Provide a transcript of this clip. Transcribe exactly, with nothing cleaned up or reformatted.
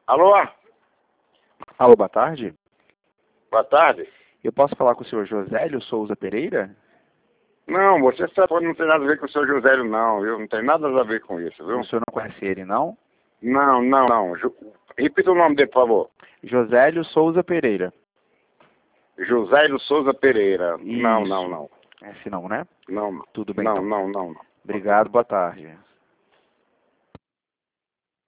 Alô? Alô, boa tarde. Boa tarde. Eu posso falar com o senhor Josélio Souza Pereira? Não, você sabe que não tem nada a ver com o seu Josélio, não, viu? Não tem nada a ver com isso, viu? O senhor não conhece ele, não? Não, não, não. Ju... Repita o nome dele, por favor. Josélio Souza Pereira. Josélio Souza Pereira. Isso. Não, não, não. Esse não, né? Não, não. Tudo bem, Não, então. não, não, não. Obrigado, boa tarde.